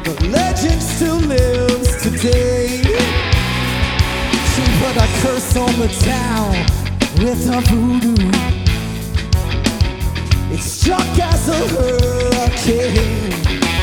The legend still lives today. She put a curse on the town with her voodoo. It struck as a hurricane.